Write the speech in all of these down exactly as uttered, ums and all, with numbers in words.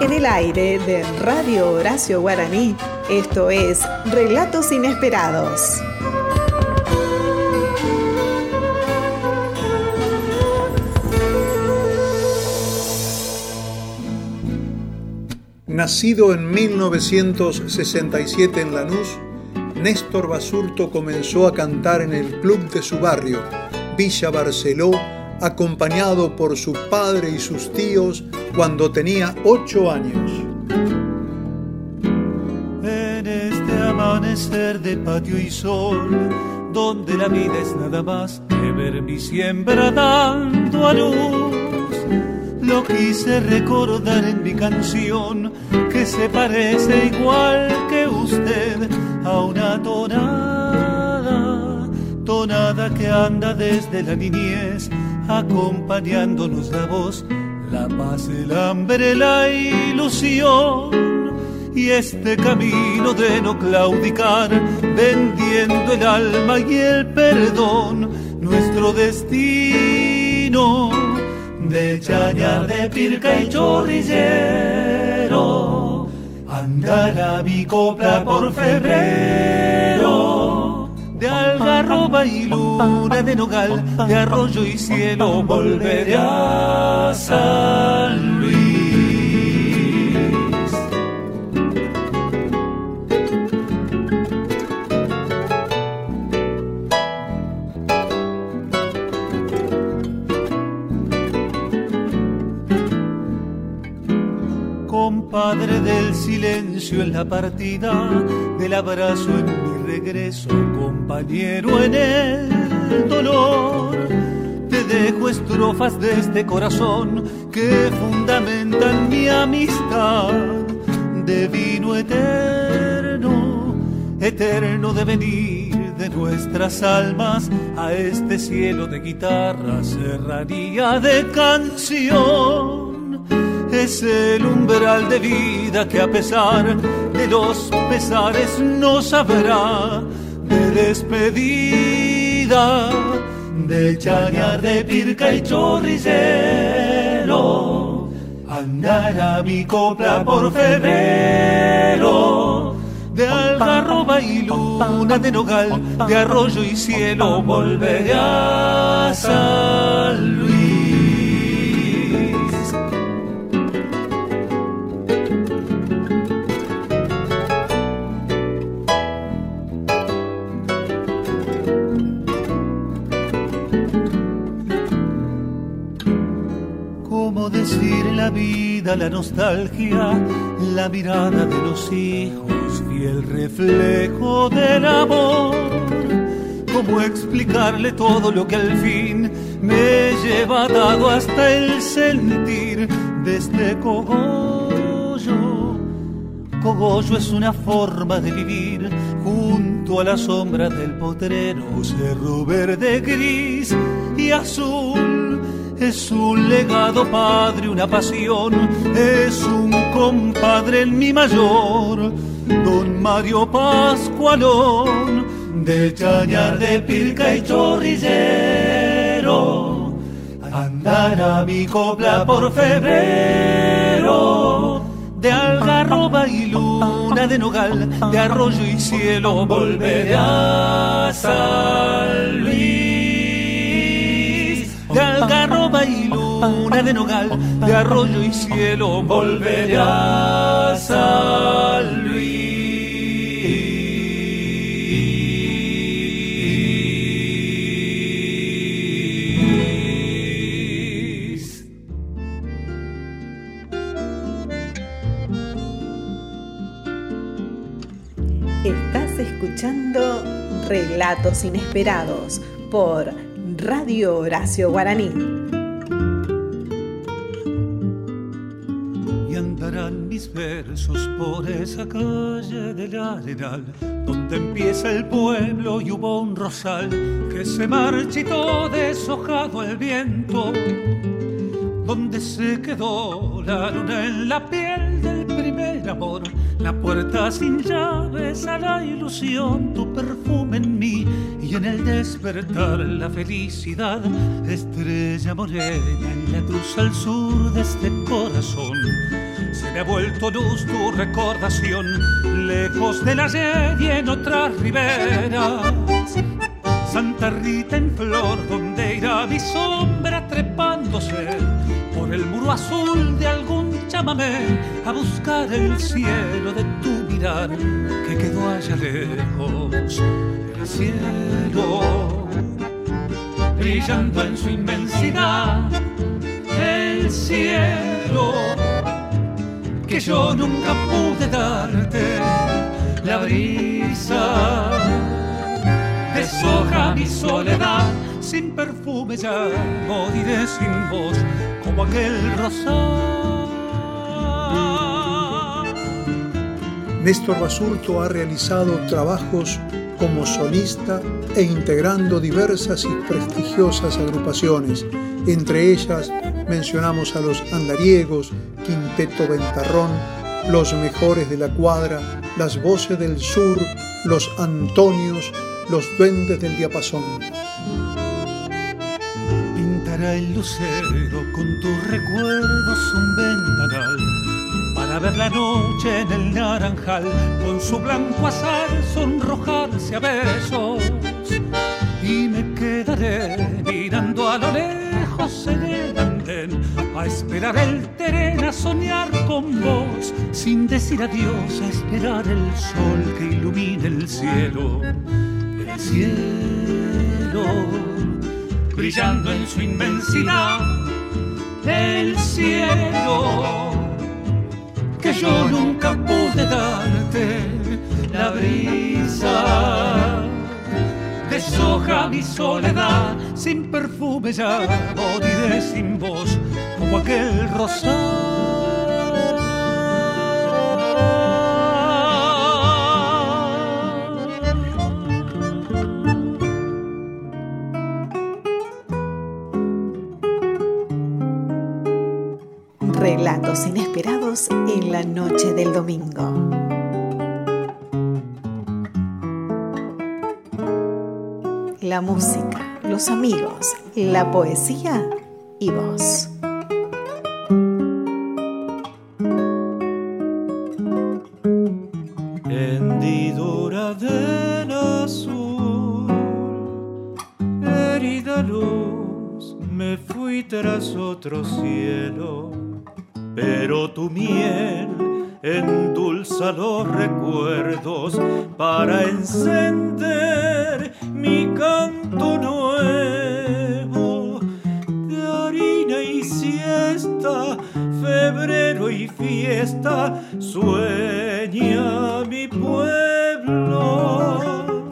En el aire de Radio Horacio Guaraní, esto es Relatos Inesperados. Nacido en mil novecientos sesenta y siete en Lanús, Néstor Basurto comenzó a cantar en el club de su barrio, Villa Barceló, acompañado por su padre y sus tíos cuando tenía ocho años. En este amanecer de patio y sol, donde la vida es nada más que ver mi siembra dando a luz, lo quise recordar en mi canción, que se parece igual que usted a una tonada, tonada que anda desde la niñez, acompañándonos la voz, la paz, el hambre, la ilusión, y este camino de no claudicar, vendiendo el alma y el perdón, nuestro destino de chañar, de pirca y chorrillero, andar a mi copla por febrero, de algarroba y luna, de nogal, de arroyo y cielo, volveré a San Luis. Compadre del silencio en la partida, del abrazo en mi regreso, compañero en el dolor, te dejo estrofas de este corazón que fundamentan mi amistad, de vino eterno, eterno de venir de nuestras almas a este cielo de guitarra, serranía de canción. Es el umbral de vida que a pesar de los pesares no sabrá de despedida, de chañar, de pirca y chorrillero, andar a mi copla por febrero, de algarroba y luna, de nogal, de arroyo y cielo, volveré a San Luis. Decir la vida, la nostalgia, la mirada de los hijos, fiel reflejo del amor. ¿Cómo explicarle todo lo que al fin me lleva dado hasta el sentir de este cogollo? Cogollo es una forma de vivir junto a la sombra del potrero, cerro verde, gris y azul. Es un legado, padre, una pasión, es un compadre en mi mayor, don Mario Pascualón, de chañar, de pirca y chorrillero, andar a mi copla por febrero, de algarroba y luna, de nogal, de arroyo y cielo, volveré a San Luis. De algarroba y luna, de nogal, de arroyo y cielo, volveré a San Luis. Estás escuchando Relatos Inesperados por Radio Horacio Guaraní. Y andarán mis versos por esa calle del Arenal, donde empieza el pueblo y hubo un rosal que se marchitó deshojado al viento, donde se quedó la luna en la piel del primer amor, la puerta sin llaves a la ilusión, tu perfume en mí y en el despertar la felicidad, estrella morena en la cruz al sur de este corazón. se me ha vuelto luz tu recordación, lejos del ayer y en otras riberas. Santa Rita en flor, donde irá mi sombra trepándose por el muro azul de algún chamamé a buscar el cielo de tu mirar que quedó allá lejos. El cielo brillando en su inmensidad, el cielo que yo nunca pude darte, la brisa deshoja mi soledad, sin perfume ya moriré sin vos, como aquel rosal. Néstor Basurto ha realizado trabajos como solista e integrando diversas y prestigiosas agrupaciones. Entre ellas mencionamos a los Andariegos, Quinteto Ventarrón, Los Mejores de la Cuadra, Las Voces del Sur, Los Antonios, Los Duendes del Diapasón. Pintará el lucero con tus recuerdos un ventanal para ver la noche en el naranjal con su blanco azar sonrojarse a besos, y me quedaré mirando a lo lejos en el andén a esperar el tren, a soñar con vos sin decir adiós, a esperar el sol que ilumine el cielo. El cielo brillando en su inmensidad, el cielo que yo nunca pude darte, la brisa deshoja mi soledad, sin perfume ya moriré sin vos, como aquel rosal. Relatos inesperados en la noche del domingo. La música, los amigos, la poesía y vos. Hendidura del azul, herida luz, me fui tras otro cielo. Pero tu miel endulza los recuerdos para encender mi canto nuevo. De harina y siesta, febrero y fiesta, sueña mi pueblo.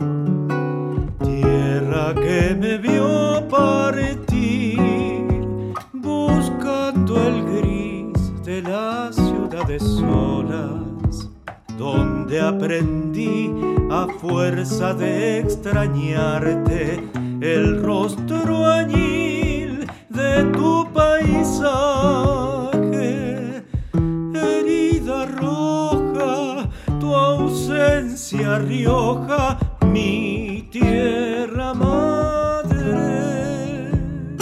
Tierra que me vio partir, buscando el gris de las ciudades solas, donde aprendí a fuerza de extrañarte el rostro añil de tu paisaje. Herida roja, tu ausencia Rioja, mi tierra madre.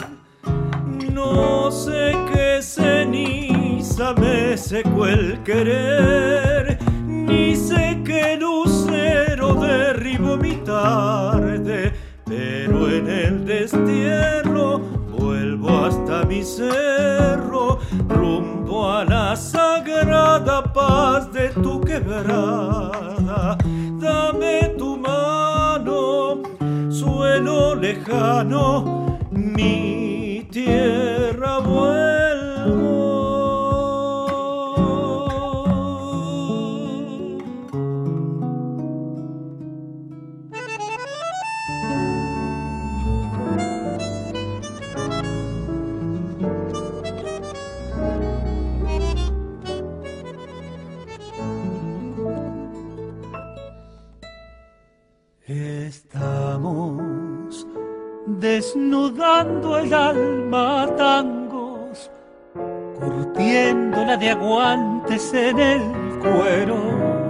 No sé qué ceniza me secó el querer, ni sé qué lucero derribó mi tarde, pero en el destierro vuelvo hasta mi cerro, rumbo a la sagrada paz de tu quebrada. Dame tu mano, suelo lejano, mi tierra vuelvo. Estamos desnudando el alma a tangos, curtiéndola de aguantes en el cuero,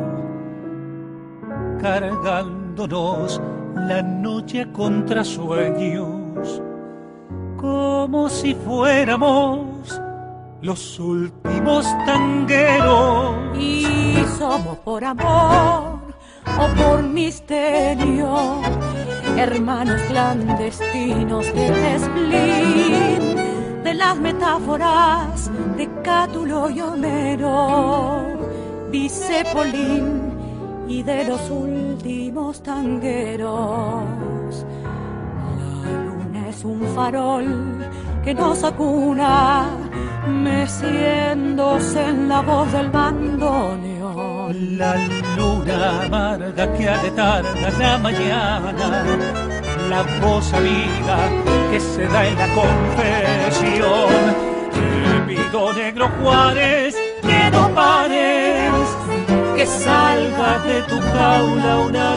cargándonos la noche a contrasueños, como si fuéramos los últimos tangueros. Y somos por amor o por misterio, hermanos clandestinos del spleen, de las metáforas de Cátulo y Homero, dice Polín, y de los últimos tangueros. La luna es un farol que nos acuna, meciéndose en la voz del bandoneón. La luna amarga que aletarga la mañana, la voz amiga que se da en la confesión. Te pido, negro Juárez, que no pares, que salga de tu jaula una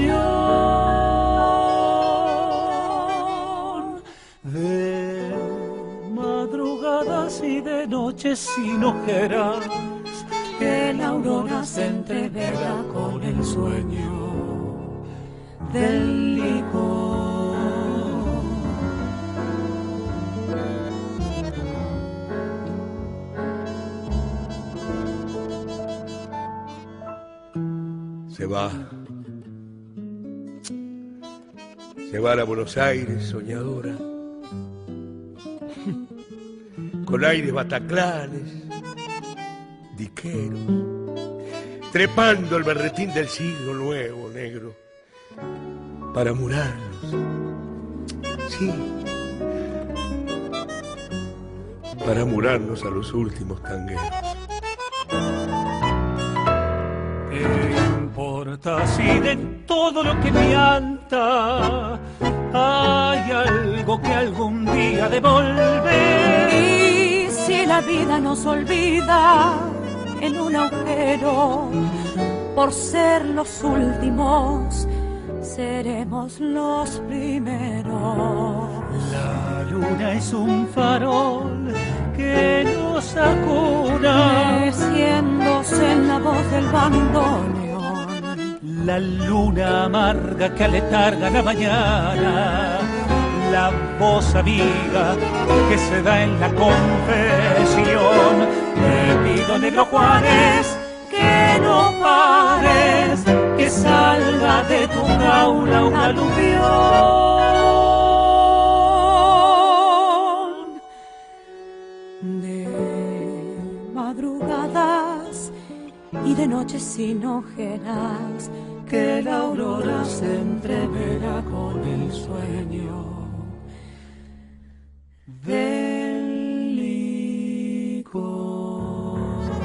aluvión de madrugadas y de noches sin ojeras, que la aurora se entrevera con el sueño del licor. Se va, se va a Buenos Aires, soñadora, con aires bataclanes, diqueros, trepando el berretín del siglo nuevo, negro, para murarnos, sí, para murarnos a los últimos tangueros. Si de todo lo que pianta hay algo que algún día devolver, y si la vida nos olvida en un agujero, por ser los últimos seremos los primeros. La luna es un farol que nos acuna, meciéndose en la voz del bandoneón. La luna amarga que aletarga la mañana, la voz amiga que se da en la confesión. Te pido, negro Juárez, que no pares, que salga de tu jaula una aluvión de madrugadas y de noches sin ojeras, que la aurora se entrevera con el sueño del licor.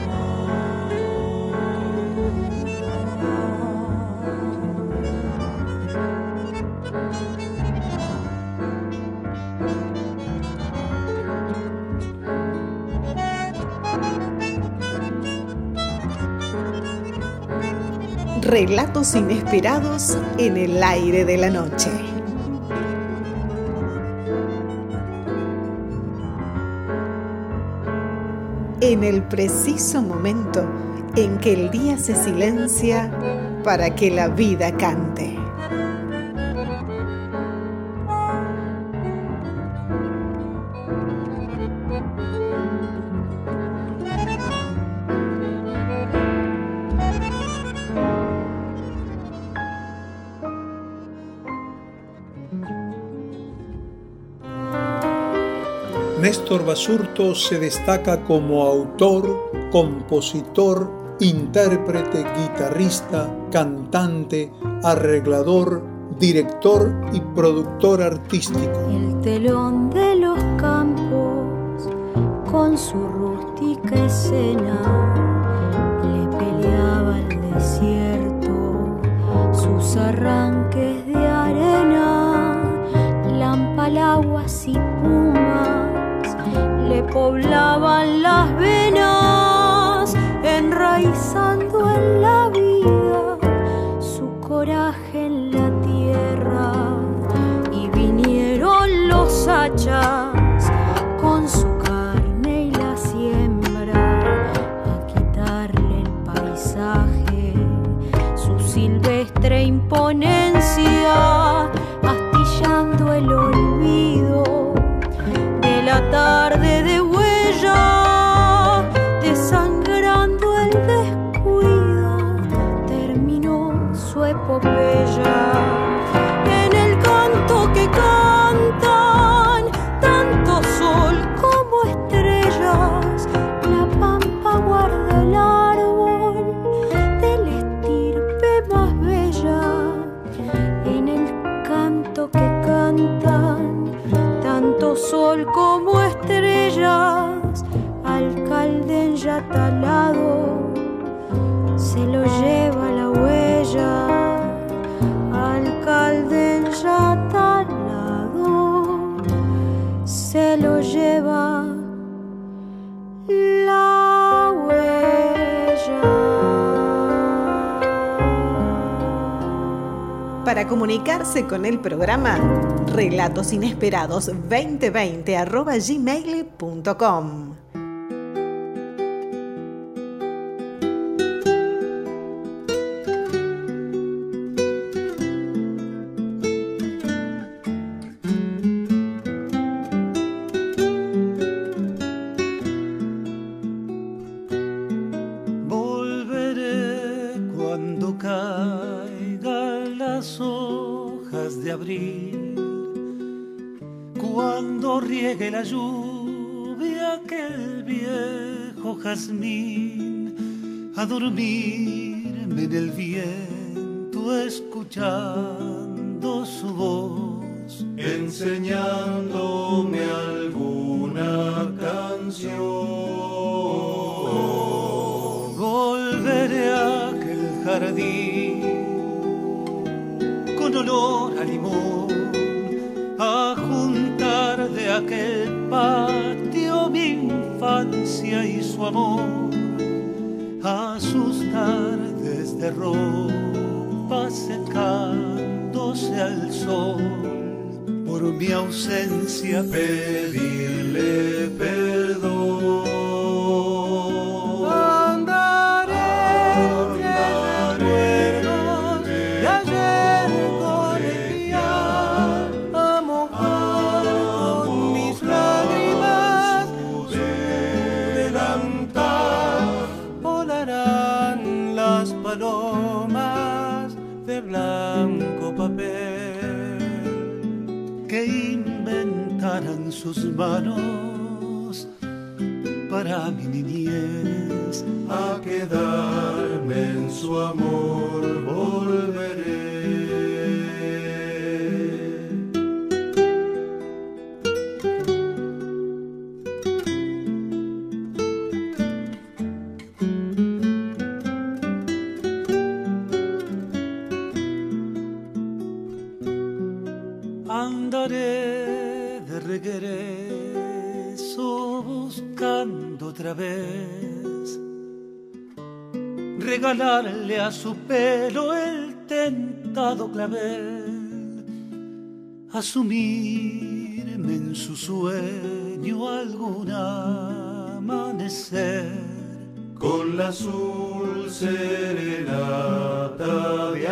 Relatos inesperados en el aire de la noche. En el preciso momento en que el día se silencia para que la vida cante. Néstor Basurto se destaca como autor, compositor, intérprete, guitarrista, cantante, arreglador, director y productor artístico. El telón de los campos, con su rústica escena, le peleaba el desierto, sus arranques de arena, lampalaguas y pumas le poblaban las venas, enraizando en la vida su coraje en la tierra. Y vinieron los hachas con su carne y la siembra a quitarle el paisaje, su silvestre imponencia como estrellas, alcalde ya talado, se lo lleva la huella, alcalde ya talado, se lo lleva la huella. Para comunicarse con el programa, relatos inesperados veinte veinte arroba gmail punto com. La lluvia, aquel viejo jazmín, a dormirme en el viento escuchando su voz, enseñándome alguna canción. Volveré a aquel jardín con olor a limón, a juntar de aquel patio mi infancia y su amor, a sus tardes de ropa secándose al sol, por mi ausencia pedirle perdón. Palomas de blanco papel que inventaran sus manos para mi niñez, a quedarme en su amor volveré. Andaré de regreso buscando otra vez regalarle a su pelo el tentado clavel, asumirme en su sueño algún amanecer con la azul serenata de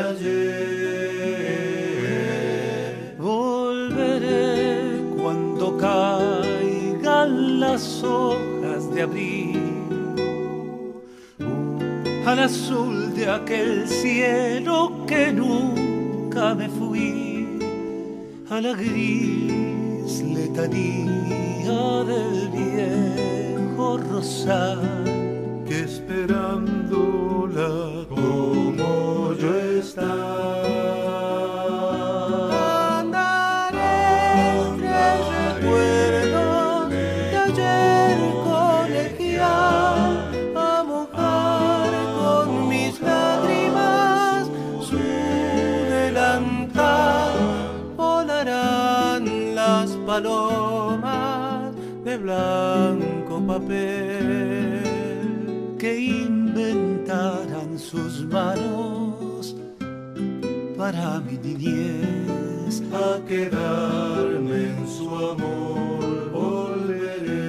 ayer. Volveré cuando caigan las hojas de abril al azul de aquel cielo que nunca me fui, a la gris letanía del viejo rosal que esperándola como yo estaba. Palomas de blanco papel que inventaran sus manos para mi niñez, a quedarme en su amor volveré.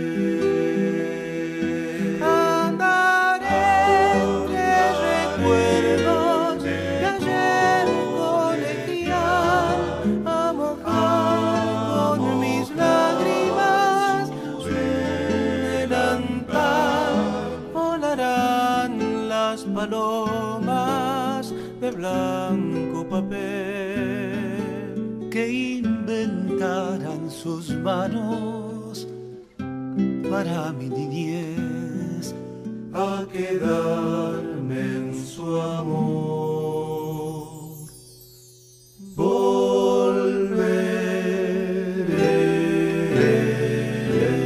Andaré entre recuerdos de ayer colegial, a mojar con mis lágrimas su delantal. Volarán las palomas de blanco papel que inventaran sus manos para mi niñez, a quedarme en su amor volveré.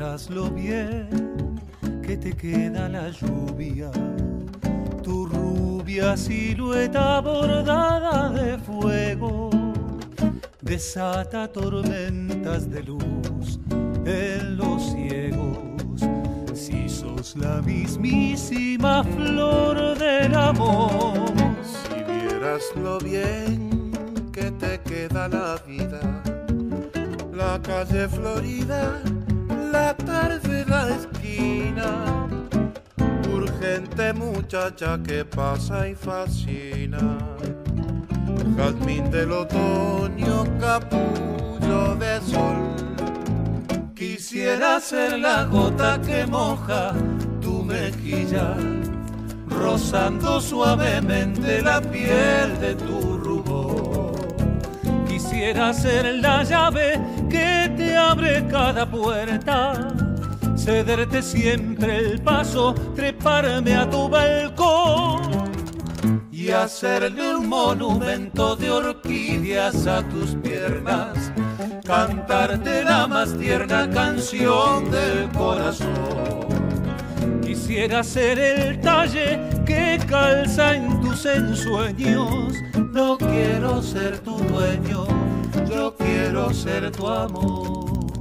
vieras lo bien que te queda la lluvia, tu rubia silueta bordada de fuego desata tormentas de luz en los ciegos. Si sos la mismísima flor del amor, si vieras lo bien que te queda la vida, la calle Florida, la tarde, la esquina, urgente muchacha que pasa y fascina, jazmín del otoño, capullo de sol. Quisiera ser la gota que moja tu mejilla, rozando suavemente la piel de tu rubor. Quisiera ser la llave que te abre cada puerta, cederte siempre el paso, treparme a tu balcón y hacerle un monumento de orquídeas a tus piernas, cantarte la más tierna canción del corazón. Quisiera ser el talle que calza en tus ensueños. No quiero ser tu dueño, yo quiero ser tu amor.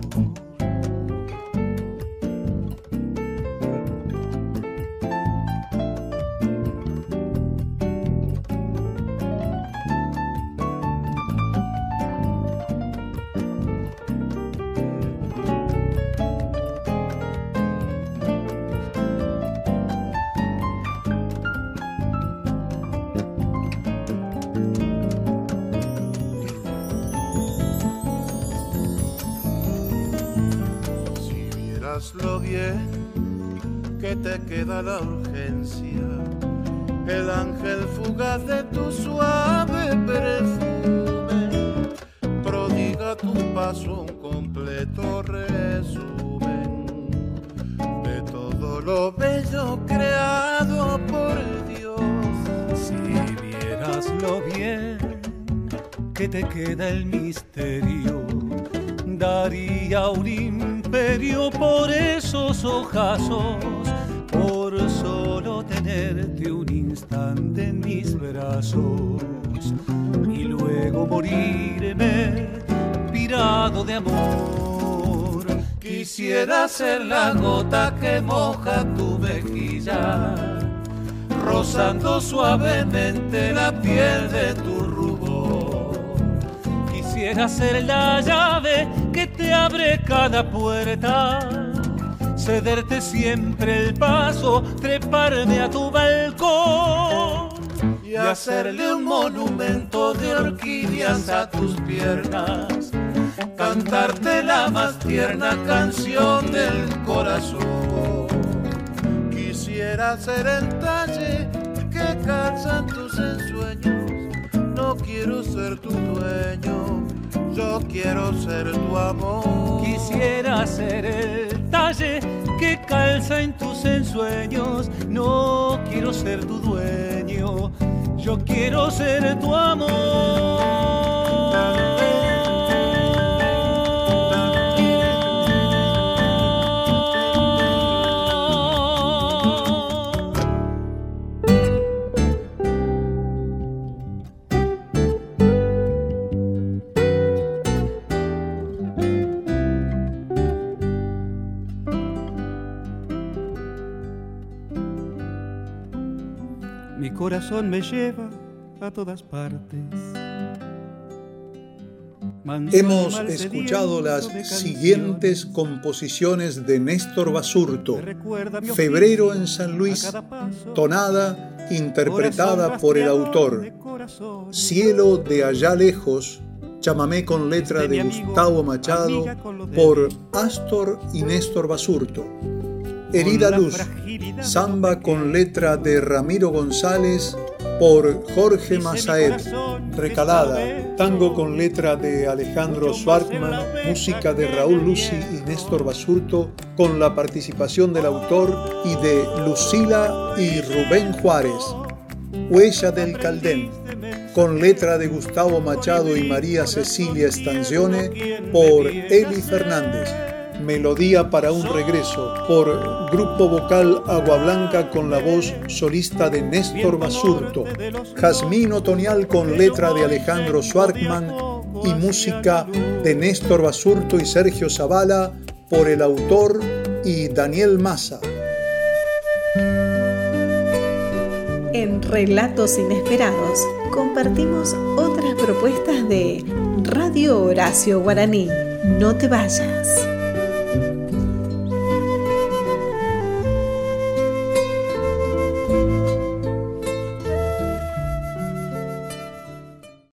Lo bien que te queda la urgencia, el ángel fugaz de tu suave perfume, prodiga tu paso un completo resumen de todo lo bello creado por Dios. Si vieras lo bien que te queda el misterio, daría un imperio por esos ojazos, por solo tenerte un instante en mis brazos y luego morirme pirado de amor. Quisiera ser la gota que moja tu mejilla, rozando suavemente la piel de tu rubor. Quisiera ser la llave que te abre cada puerta, cederte siempre el paso, treparme a tu balcón y hacerle un monumento de orquídeas a tus piernas, cantarte la más tierna canción del corazón. Quisiera ser el talle que calzan tus ensueños, no quiero ser tu dueño, yo quiero ser tu amor. Quisiera ser el talle que calza en tus ensueños, no quiero ser tu dueño, yo quiero ser tu amor. Mi corazón me lleva a todas partes. Hemos escuchado las siguientes composiciones de Néstor Basurto: Febrero en San Luis, tonada interpretada por el autor; Cielo de allá lejos, chamamé con letra de Gustavo Machado por Astor y Néstor Basurto; Herida Luz, samba con letra de Ramiro González por Jorge Masaed; Recalada, tango con letra de Alejandro Schwartzman, música de Raúl Luzi y Néstor Basurto, con la participación del autor y de Lucila y Rubén Juárez; Huella del Caldén, con letra de Gustavo Machado y María Cecilia Stanzione por Eli Fernández; Melodía para un regreso, por Grupo Vocal Agua Blanca con la voz solista de Néstor Basurto, Jazmín Otoñal con letra de Alejandro Schwartzman y música de Néstor Basurto y Sergio Zavala por el autor y Daniel Massa. En Relatos Inesperados compartimos otras propuestas de Radio Horacio Guaraní. No te vayas.